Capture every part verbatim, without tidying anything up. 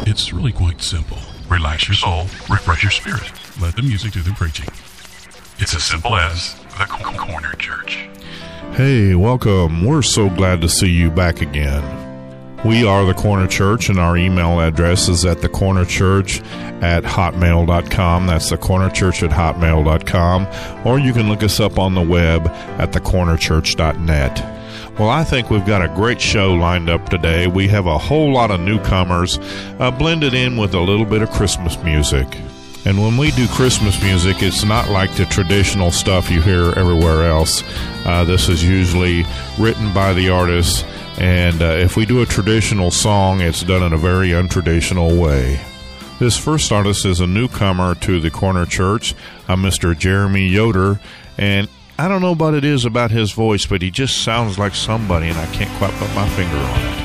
It's really quite simple. Relax your soul, refresh your spirit. Let the music do the preaching. It's as simple as the Corner Church. Hey, welcome. We're so glad to see you back again. We are the Corner Church, and our email address is at thecornerchurch at hotmail dot com. That's thecornerchurch at hotmail dot com. Or you can look us up on the web at the corner church dot net. Well, I think we've got a great show lined up today. We have a whole lot of newcomers uh, blended in with a little bit of Christmas music. And when we do Christmas music, it's not like the traditional stuff you hear everywhere else. Uh, this is usually written by the artists, and uh, if we do a traditional song, it's done in a very untraditional way. This first artist is a newcomer to the Corner Church, uh, Mister Jeremy Yoder, and I don't know what it is about his voice, but he just sounds like somebody, and I can't quite put my finger on it.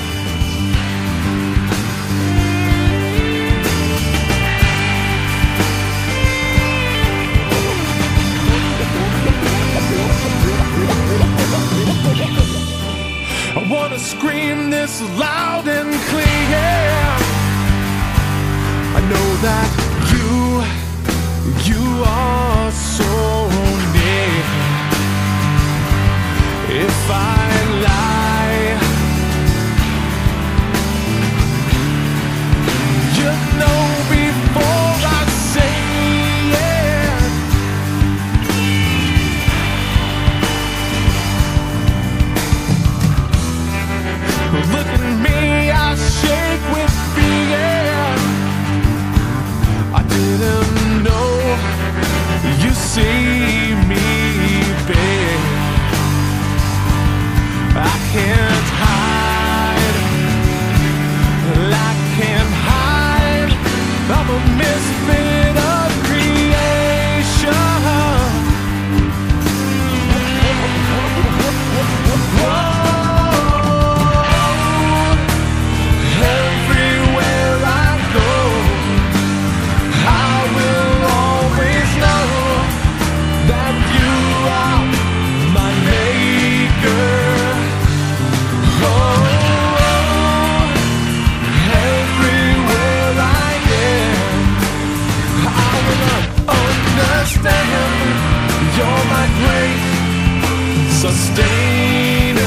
I want to scream this loud and clear. I know that you, you are so near. If I lie, you know before I say it. Look at me, I shake with fear. I didn't know you see me, babe. I can't hide, I can't hide. I'm a misfit of creation. Whoa. Everywhere I go, I will always know that you are my maker. You're my great sustainer.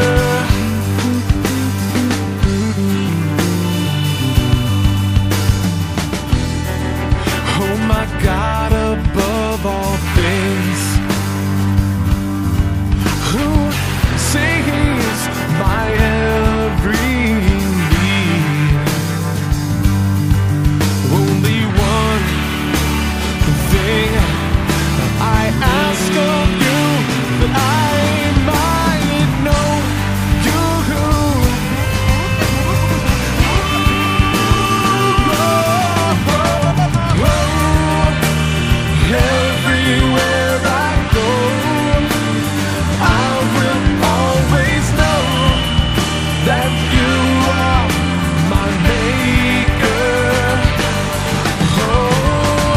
Oh my God, above all things, who sees my every need? Only one thing I ask of you, that I might know you. Oh, oh, everywhere I go, I will always know that you are my maker. Oh,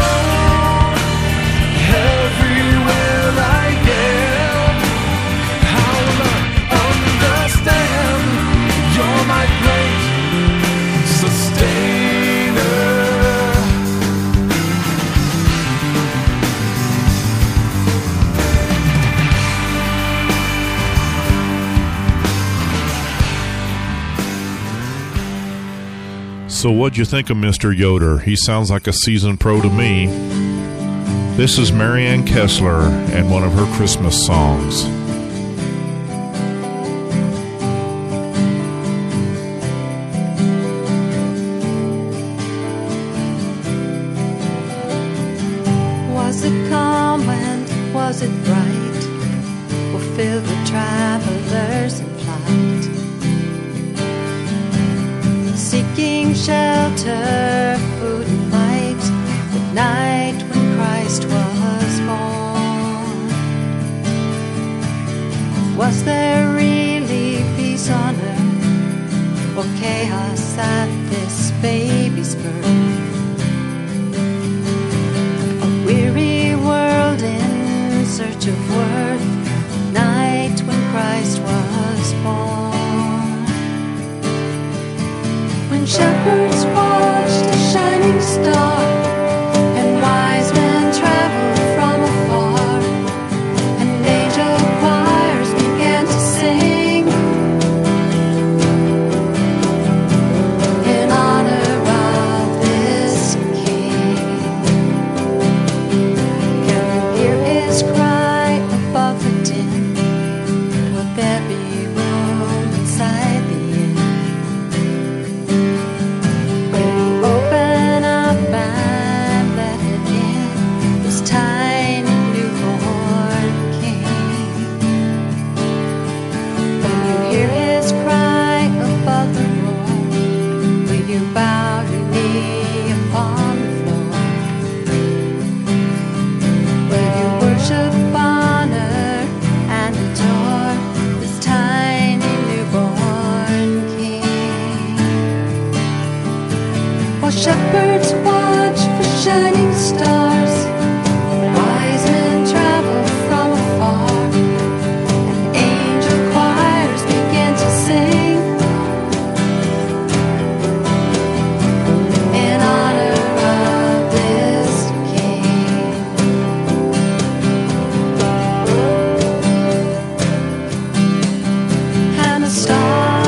everywhere I am, I will understand you're my great sustainer. So what'd you think of Mister Yoder? He sounds like a seasoned pro to me. This is Marianne Kessler and one of her Christmas songs. Was it calm and was it bright? Or filled with travelers in flight, seeking shelter, food and light, the night when Christ was born? Was there really peace on earth, or chaos at this baby's birth? A weary world in search of worth, night when Christ was born. When Shepherds watched a shining star, and wise men traveled from afar, and angel choirs began to sing in honor of this King. Can you hear his cry above the din? Will there be room inside the inn? Open up and let him in, this tiny newborn King. When you hear his cry above the roar, will you bow your knee upon the floor? Will you worship, honor, and adore this tiny newborn King? While shepherds watch for shining stars, wise men travel from afar, and angel choirs begin to sing in honor of this King. And a star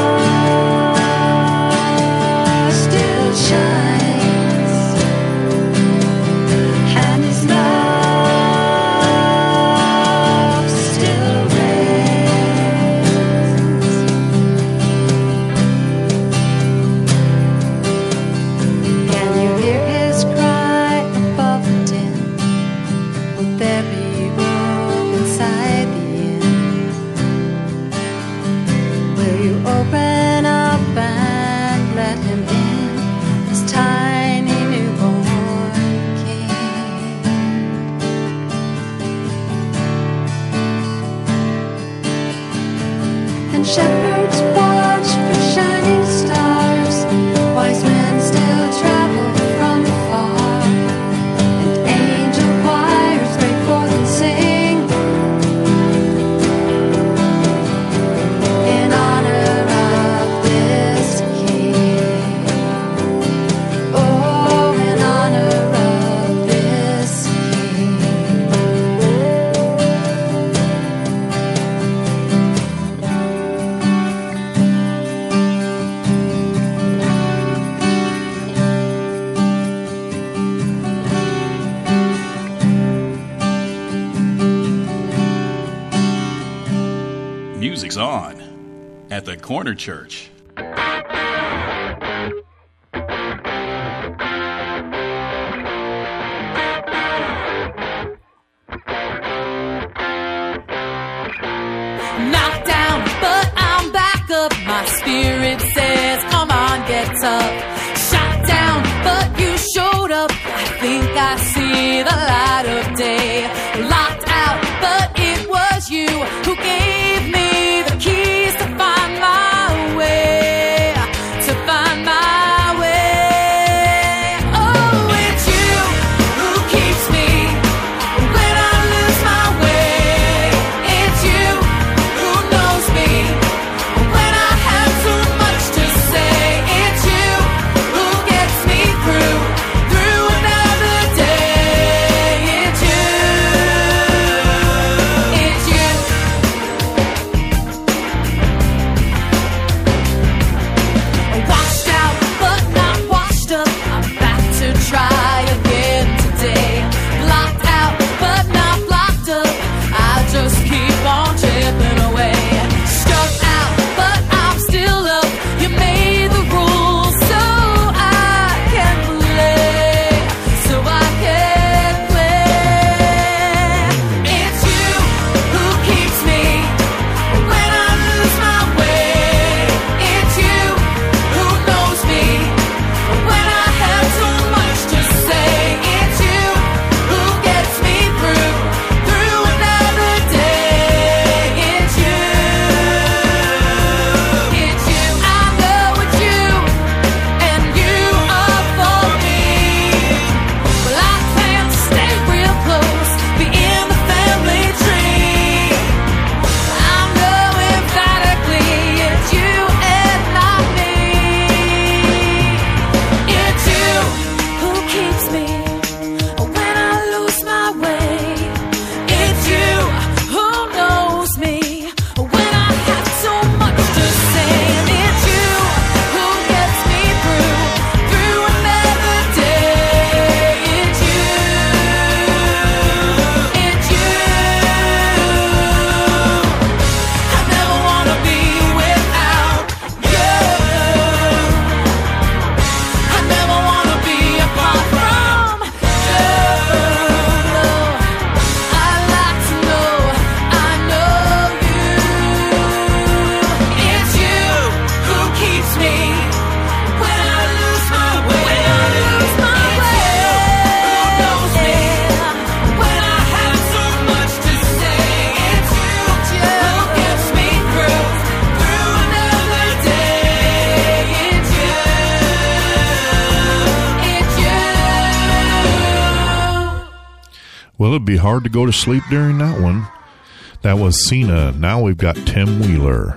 still shines, and his love still reigns. Can you hear his cry above the din? Will there be room inside the inn? Will you open up and let him in, this tiny newborn King? And shepherds watch for shining stars, wise men still travel from afar, and angel choirs break forth and sing in honor of this King. Oh, in honor of this King. Music's on at the Corner Church. Knocked down, but I'm back up. My spirit says, come on, get up. Shot down, but you showed up. I think I see the light of day. Locked out, but it was you who gave me the keys to find my way, to find my way. Oh, it's you who keeps me when I lose my way. It's you who knows me when I have too much to say. It's you Well, it'd be hard to go to sleep during that one. That was Cena. Now we've got Tim Wheeler.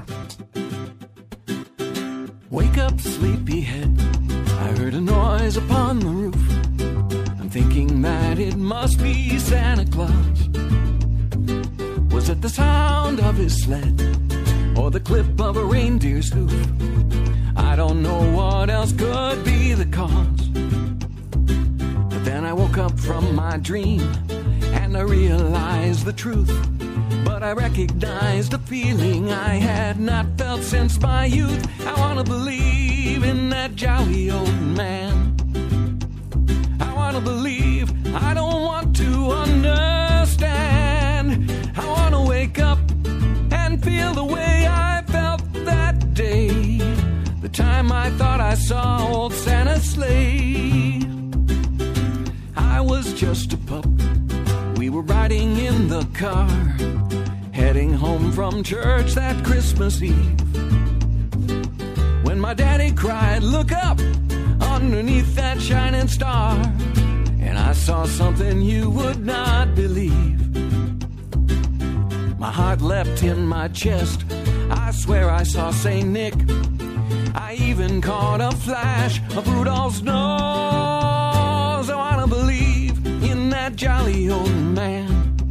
Wake up, sleepyhead. I heard a noise upon the roof. I'm thinking that it must be Santa Claus. Was it the sound of his sled or the clip of a reindeer's hoof? I don't know what else could be the cause. But then I woke up from my dream and I realized the truth. But I recognized a feeling I had not felt since my youth. I want to believe in that jolly old man. I want to believe, I don't want to understand. I want to wake up and feel the way I felt that day, the time I thought I saw old Santa's sleigh. I was just a pup. We were riding in the car, heading home from church that Christmas Eve, when my daddy cried, "Look up underneath that shining star." And I saw something you would not believe. My heart leapt in my chest. I swear I saw Saint Nick. I even caught a flash of Rudolph's nose. I want to believe in that jolly old man.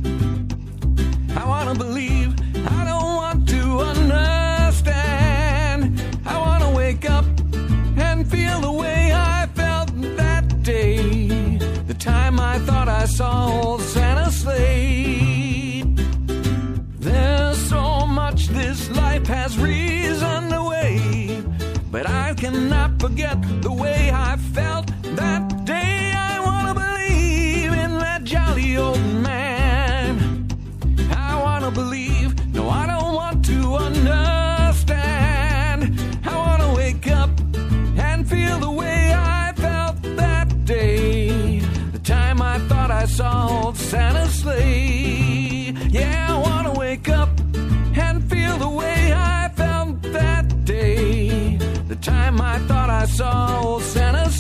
I want to believe, I don't want to understand. I want to wake up and feel the way I felt that day, the time I thought I saw old Santa's sleigh. There's so much this life has reason to wait, but I cannot forget the way I felt that day. I want to believe in that jolly old man. I want to believe, no, I don't want to understand. I want to wake up and feel the way I felt that day, the time I thought I saw old Santa's sleigh. Yeah, I want to wake up and feel the way I felt that day, the time I thought I saw old Santa's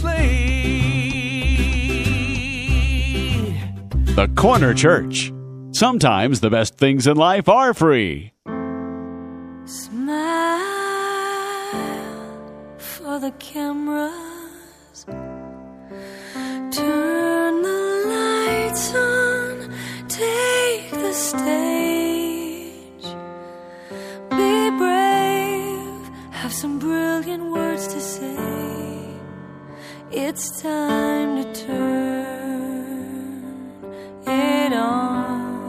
sleigh. The Corner Church. Sometimes the best things in life are free. Smile for the cameras. Turn the lights on. Take the stage. Be brave. Have some brilliant words to say. It's time to turn it on.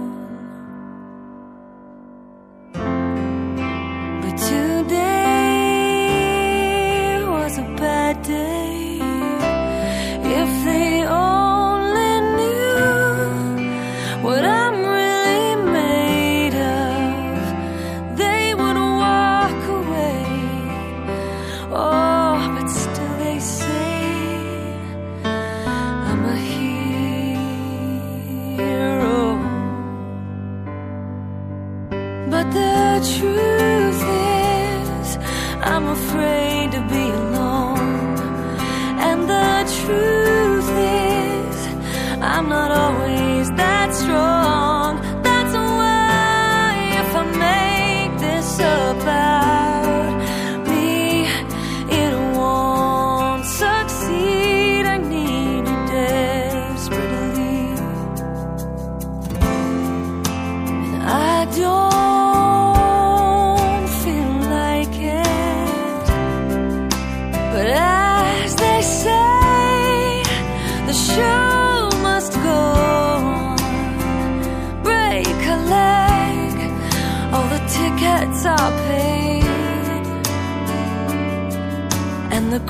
Today was a bad day. If they only knew what I'm really made of, they would walk away. Oh, but still they say I'm a hero. But the truth is, I'm afraid to be alone. And the truth is, I'm not always that strong. That's why if I make this about me, it won't succeed. I need you desperately. And I don't are paid, and the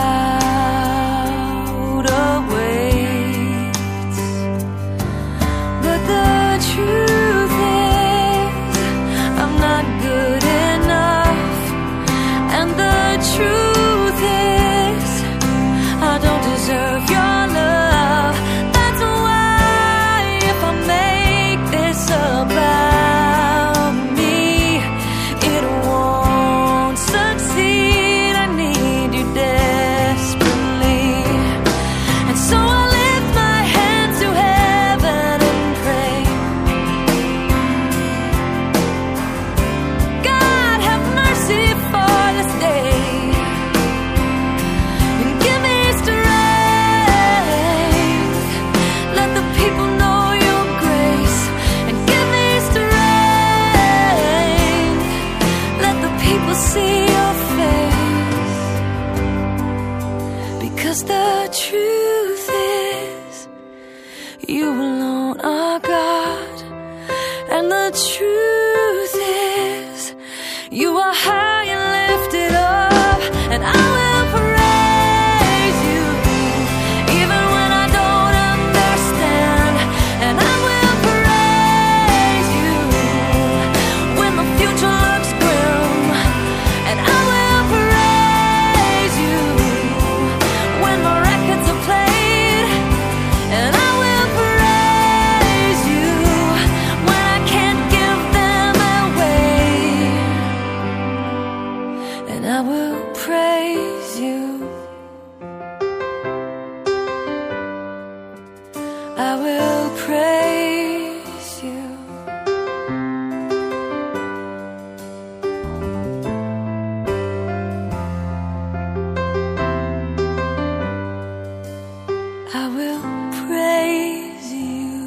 crowd awaits. But the truth is, I'm not good enough. And the truth is, I don't deserve your love. That's why if I make this about desperate. 'cause the truth is, you alone are God. And the truth is, you are high and lifted up. And I will praise you, even when I don't understand. And I will praise you when the future looks grim. And I will praise you when the records are played. And I will praise you when I can't give them away. And I will praise you. I will praise you. I will praise you.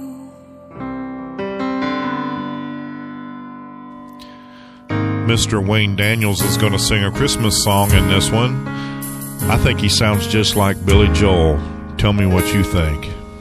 Mister Wayne Daniels is going to sing a Christmas song in this one. I think he sounds just like Billy Joel. Tell me what you think.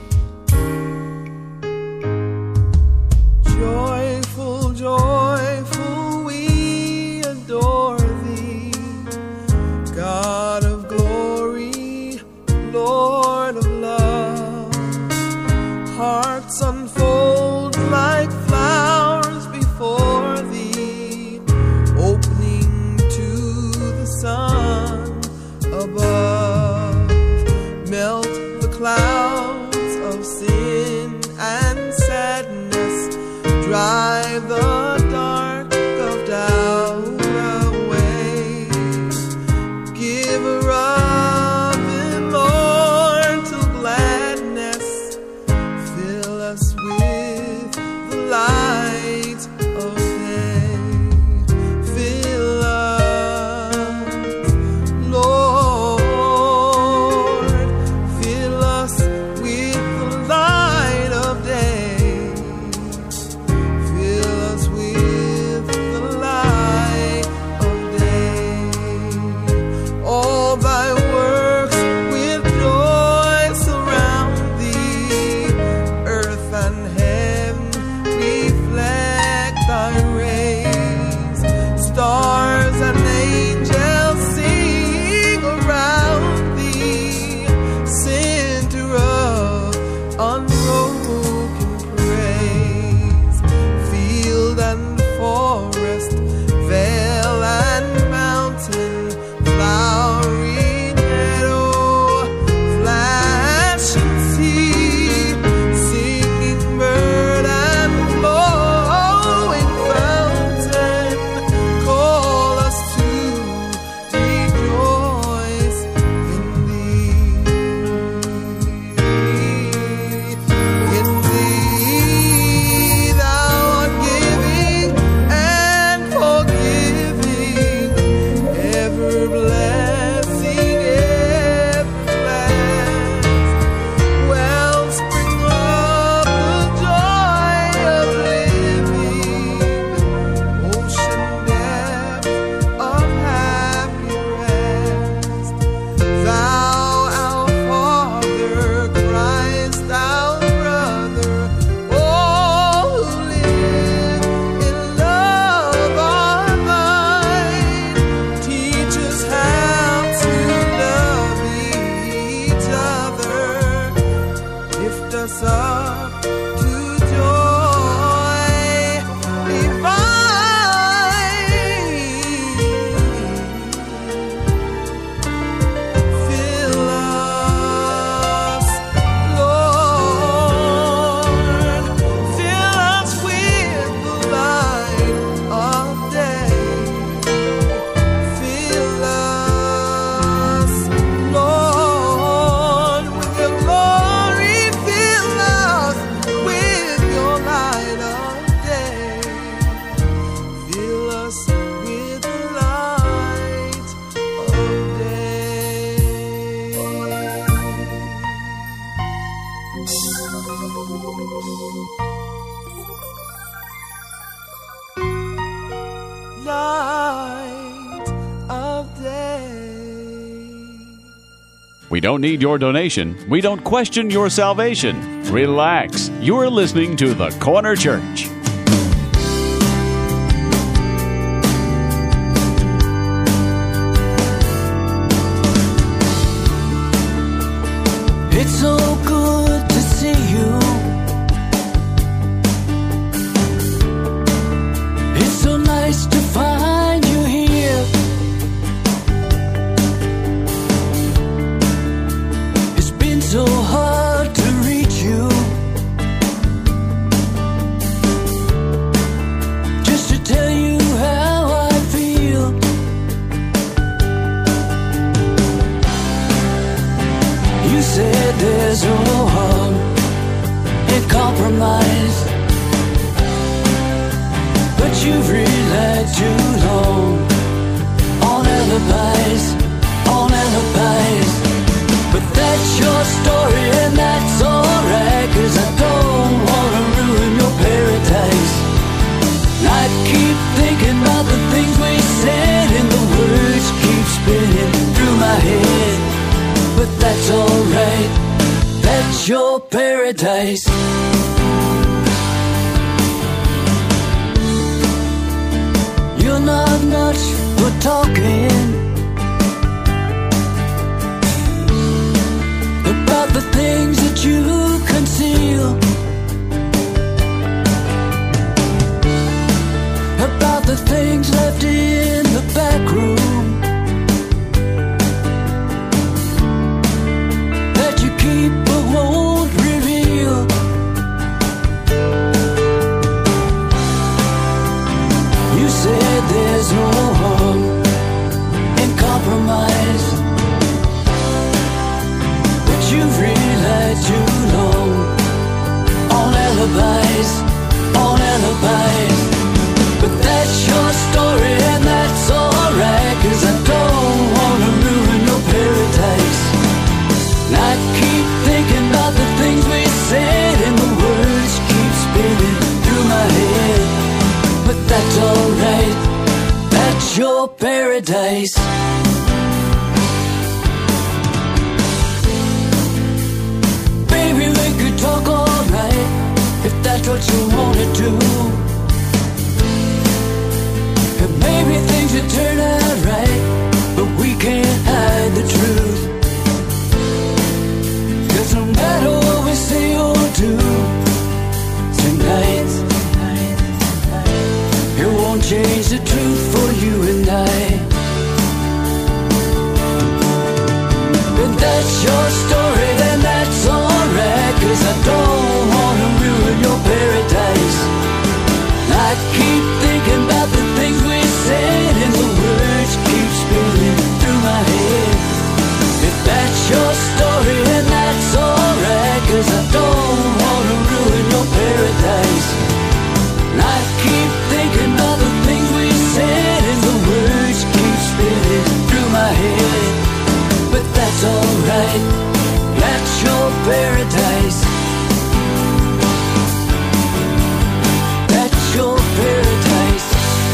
Joyful, joyful, we adore thee, God of glory, Lord of love. Hearts unfold like flowers before thee, opening to the sun above. Melt the clouds of sin and sadness, drive the dark of doubt away. Giver of immortal gladness, fill us with the light of day. Fill us, Lord. We don't need your donation. We don't question your salvation. Relax. You're listening to The Corner Church. It's so good to see you. It's so nice to find you here. It's been so hard to reach you. Just to tell you how I feel. You said there's no harm in compromise, but you've relied too long on alibis, on alibis. But that's your story and that's alright, 'cause I don't wanna ruin your paradise. And I keep thinking about the things we said and the words keep spinning through my head. But that's alright, that's your paradise. You're not much for talking about the things that you conceal, about the things left in the back room that you keep but won't reveal. You said there's no harm in compromise, but you've relied too long on alibis, on alibis. But that's your story and that's alright, 'cause I don't wanna ruin your paradise. And I keep thinking about the things we said and the words keep spinning through my head. But that's alright, that's your paradise. Baby, we could talk all night if that's what you wanna do. And maybe things would turn out right, but we can't hide the truth. 'Cause no matter what we say or do tonight, it won't change the truth for you and I. And that's your story, then that's alright, 'cause I don't wanna ruin your paradise. I keep thinking about the things we said and the words keep spinning through my head. If that's your story and that's alright, 'cause I don't wanna ruin your paradise. And I keep thinking about the things we said and the words keep spinning through my head. But that's alright, that's your paradise. That's your paradise.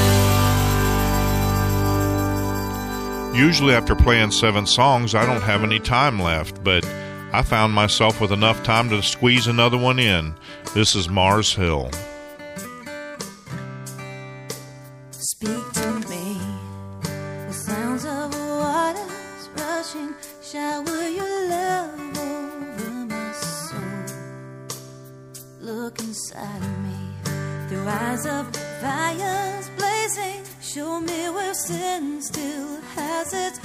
Usually after playing seven songs, I don't have any time left, but I found myself with enough time to squeeze another one in. This is Mars Hill. Speak to me. The sounds of waters rushing, shower your love over my soul. Look inside of me, through eyes of fires blazing. Show me where sin still has its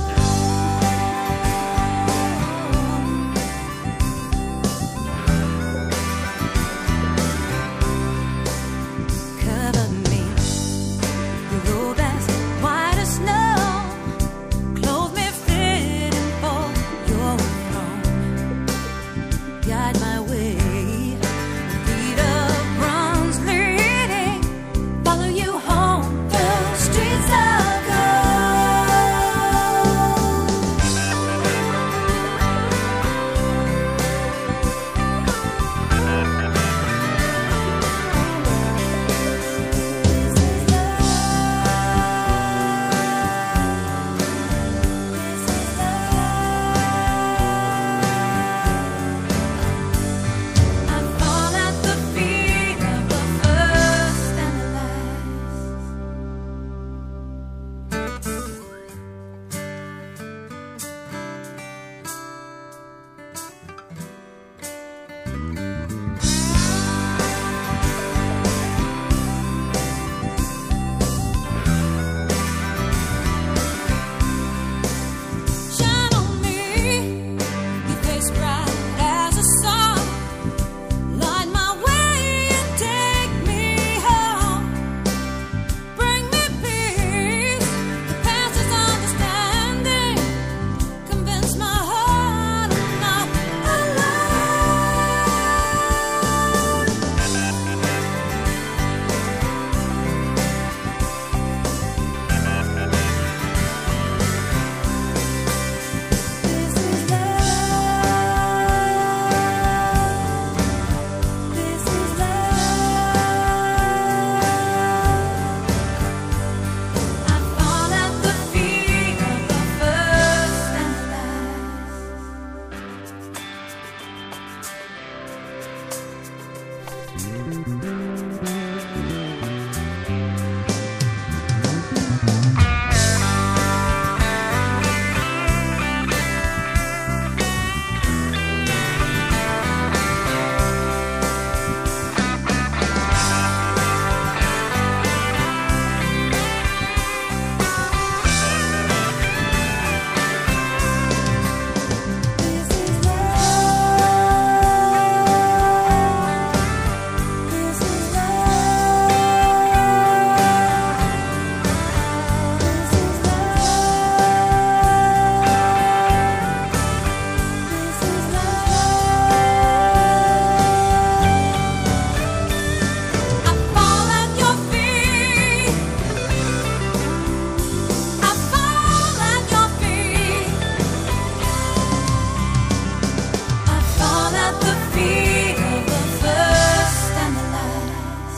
cover me. Your robe as white as snow. Clothe me fitting for your throne. Guide my way. Feet of bronze leading. Follow you home. The streets of gold.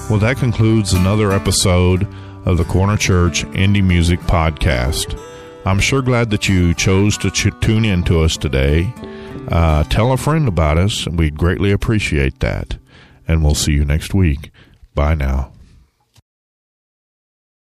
Well, that concludes another episode of the Corner Church Indie Music Podcast. I'm sure glad that you chose to ch- tune in to us today. Uh, tell a friend about us, and we'd greatly appreciate that. And we'll see you next week. Bye now.